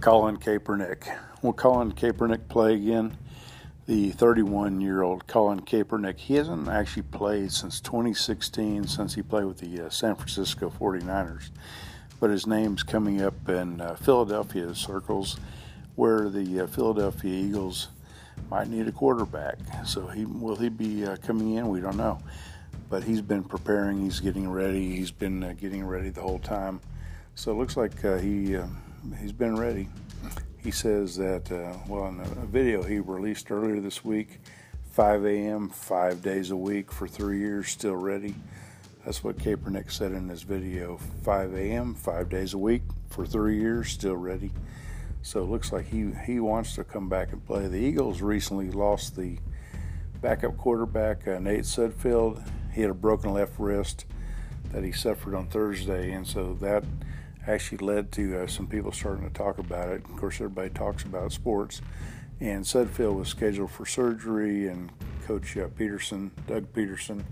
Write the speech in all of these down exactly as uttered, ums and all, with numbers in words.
Colin Kaepernick. Will Colin Kaepernick play again? The thirty-one-year-old Colin Kaepernick, he hasn't actually played since twenty sixteen, since he played with the uh, San Francisco forty-niners. But his name's coming up in uh, Philadelphia circles, where the uh, Philadelphia Eagles might need a quarterback. So he will he be uh, coming in? We don't know. But he's been preparing. He's getting ready. He's been uh, getting ready the whole time. So it looks like uh, he uh, he's been ready. He says that, uh, well, in a video he released earlier this week, five a.m., five days a week for three years, still ready. That's what Kaepernick said in his video, five a.m., five days a week for three years, still ready. So it looks like he, he wants to come back and play. The Eagles recently lost the backup quarterback, uh, Nate Sudfeld. He had a broken left wrist that he suffered on Thursday, and so that actually led to uh, some people starting to talk about it. Of course, everybody talks about sports. And Sudfeld was scheduled for surgery, and Coach uh, Peterson, Doug Peterson,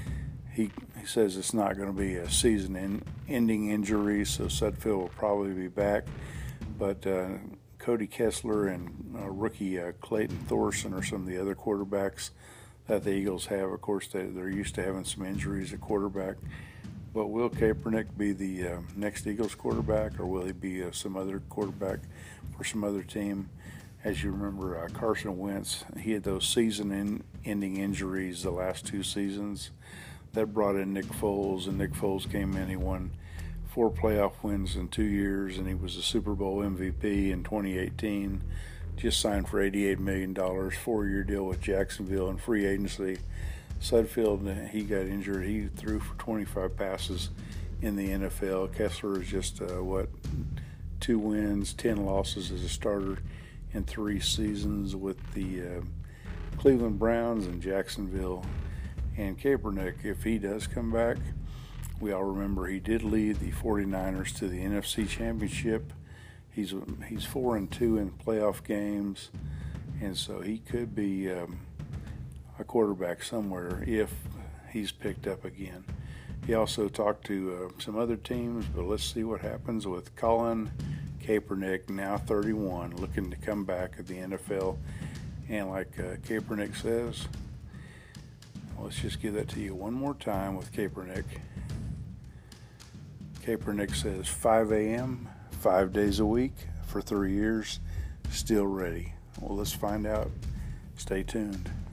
he, he says it's not going to be a season-ending injury, so Sudfeld will probably be back. But uh, Cody Kessler and uh, rookie uh, Clayton Thorson are some of the other quarterbacks that the Eagles have. Of course, they, they're used to having some injuries at quarterback. But will Kaepernick be the uh, next Eagles quarterback, or will he be uh, some other quarterback for some other team? As you remember, uh, Carson Wentz, he had those season-ending injuries the last two seasons. That brought in Nick Foles, and Nick Foles came in. He won four playoff wins in two years, and he was a Super Bowl M V P in twenty eighteen. Just signed for eighty-eight million dollars, four-year deal with Jacksonville in free agency. Sudfeld, he got injured. He threw for twenty-five passes in the N F L. Kessler is just, uh, what, two wins, ten losses as a starter in three seasons with the uh, Cleveland Browns and Jacksonville. And Kaepernick, if he does come back, we all remember he did lead the forty-niners to the N F C Championship. He's he's four and two in playoff games, and so he could be um, a quarterback somewhere if he's picked up again. He also talked to uh, some other teams, but let's see what happens with Colin Kaepernick, now thirty-one, looking to come back at the N F L. And like uh, Kaepernick says, let's just give that to you one more time with Kaepernick. Kaepernick says five a.m., five days a week for three years, still ready. Well, let's find out. Stay tuned.